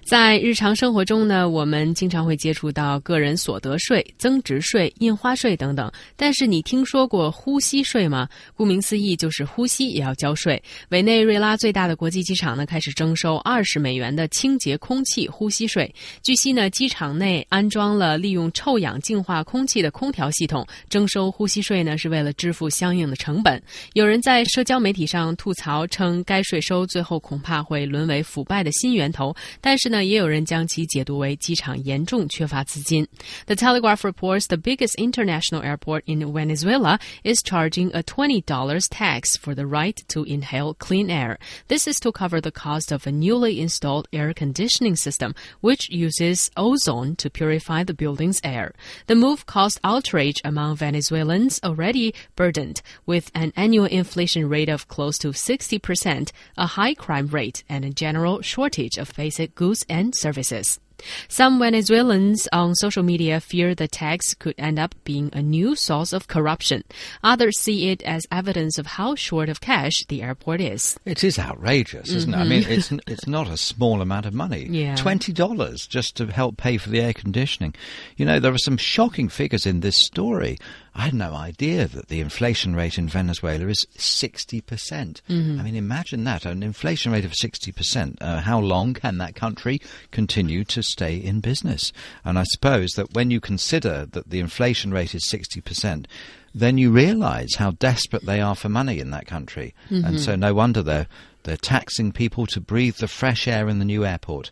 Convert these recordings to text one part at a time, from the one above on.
在日常生活中呢，我们经常会接触到个人所得税、增值税、印花税等等。但是你听说过呼吸税吗？顾名思义，就是呼吸也要交税。委内瑞拉最大的国际机场呢，开始征收$20的清洁空气呼吸税。据悉呢，机场内安装了利用臭氧净化空气的空调系统，征收呼吸税呢，是为了支付相应的成本。有人在社交媒体上吐槽称，该税收最后恐怕会沦为腐败的新源头，但是呢，也有人将其解读为机场严重缺乏资金。The Telegraph reports the biggest international airport in Venezuela is charging a $20 tax for the right to inhale clean air. This is to cover the cost of a newly installed air conditioning system, which uses ozone to purify the building's air. The move caused outrage among Venezuelans already burdened with an annual inflation rate of close to 60%, a high crime rate, and a general shortage of basic goods and services. Some Venezuelans on social media fear the tax could end up being a new source of corruption. Others see it as evidence of how short of cash the airport is. It is outrageous, isn't it? I mean, it's not a small amount of money. Yeah. $20 just to help pay for the air conditioning. You know, there are some shocking figures in this story. I had no idea that the inflation rate in Venezuela is 60%. I mean, imagine that, an inflation rate of 60%. How long can that country continue to stay in business? And I suppose that when you consider that the inflation rate is 60%, then you realise how desperate they are for money in that country. And so no wonder they're taxing people to breathe the fresh air in the new airport.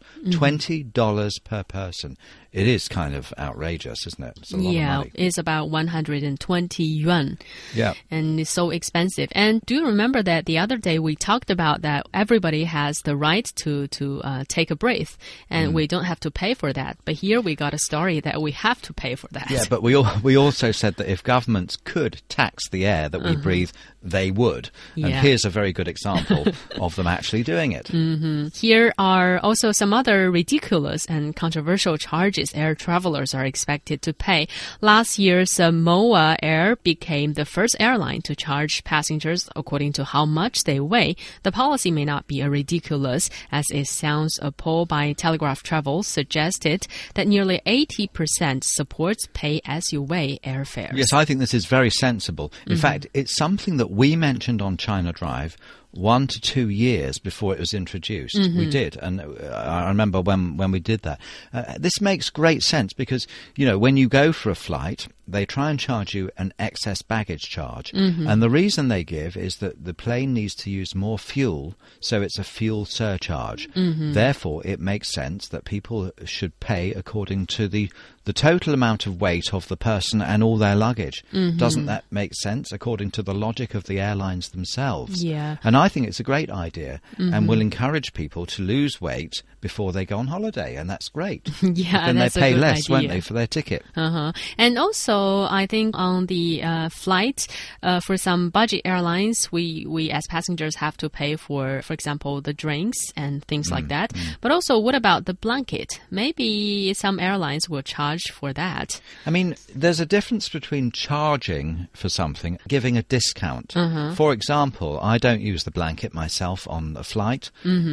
$20 per person. It is kind of outrageous, isn't it? It's a lot of money. It's about 120 yuan. Yeah. And it's so expensive. And do you remember that the other day we talked about that everybody has the right to take a breath, and we don't have to pay for that. But here we got a story that we have to pay for that. Yeah, but we also said that if governments could tax the air that we breathe, they would. And here's a very good example of them actually doing it. Here are also some other ridiculous and controversial charges air travelers are expected to pay. Last year, Samoa Air became the first airline to charge passengers according to how much they weigh. The policy may not be ridiculous, as it sounds. A poll by Telegraph Travel suggested that nearly 80% supports pay-as-you-weigh airfares. Yes, I think this is very sensible. In fact, it's something that we mentioned on China Drive 1 to 2 years before it was introduced. We did, and I remember when we did that. This makes great sense because, you know, when you go for a flight, they try and charge you an excess baggage charge. And the reason they give is that the plane needs to use more fuel, so it's a fuel surcharge. Therefore, it makes sense that people should pay according to the total amount of weight of the person and all their luggage. Doesn't that make sense according to the logic of the airlines themselves? Yeah. And I think it's a great idea and will encourage people to lose weight before they go on holiday, and that's great. Yeah, then that's they pay a good less, idea. won't they, for their ticket? And also, I think on the flight, for some budget airlines, we as passengers have to pay for example, the drinks and things like that. But also, what about the blanket? Maybe some airlines will charge for that. I mean, there's a difference between charging for something, giving a discount. For example, I don't use the blanket myself on a flight,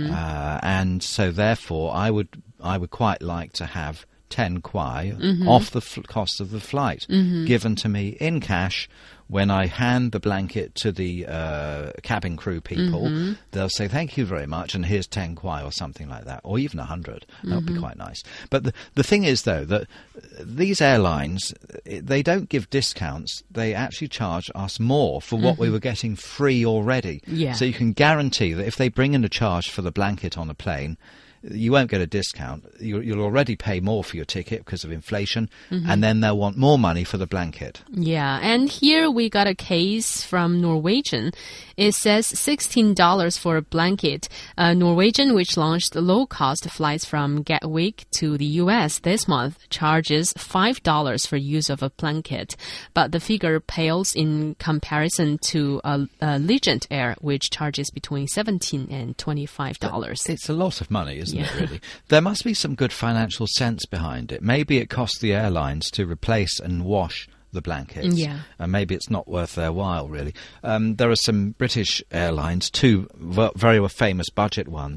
and so therefore I would quite like to have 10 kwai off the cost of the flight given to me in cash. When I hand the blanket to the cabin crew people, they'll say, thank you very much, and here's 10 kwai or something like that, or even 100. That would be quite nice. But the thing is, though, that these airlines, they don't give discounts. They actually charge us more for what we were getting free already. Yeah. So you can guarantee that if they bring in a charge for the blanket on a plane, you won't get a discount. You'll already pay more for your ticket because of inflation, and then they'll want more money for the blanket. Yeah, and here we got a case from Norwegian. It says $16 for a blanket. Norwegian, which launched low-cost flights from Gatwick to the U.S. this month, charges $5 for use of a blanket. But the figure pales in comparison to Allegiant Air, which charges between $17 and $25. It's a lot of money, isn't it, really? There must be some good financial sense behind it. Maybe it costs the airlines to replace and wash the blankets. Yeah. And maybe it's not worth their while, really. There are some British airlines, two very famous budget ones,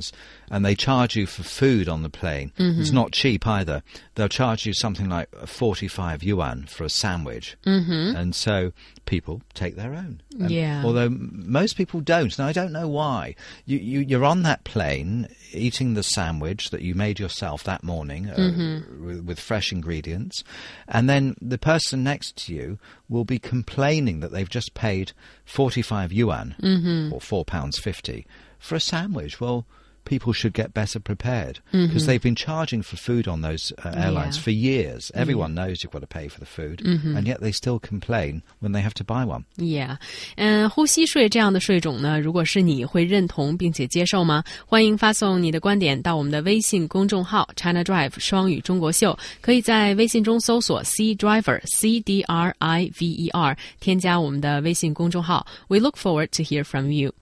and they charge you for food on the plane. It's not cheap either. They'll charge you something like 45 yuan for a sandwich. And so people take their own. Although most people don't. And I don't know why. You're on that plane eating the sandwich that you made yourself that morning with fresh ingredients. And then the person next to you will be complaining that they've just paid 45 yuan or £4.50 for a sandwich. Well, people should get better prepared because they've been charging for food on those airlines for years. Everyone knows you've got to pay for the food, and yet they still complain when they have to buy one. Yeah. 呼吸税这样的税种呢，如果是你会认同并且接受吗？欢迎发送你的观点到我们的微信公众号 China Drive 双语中国秀，可以在微信中搜索 C Driver CDRIVER， 添加我们的微信公众号。We look forward to hear from you.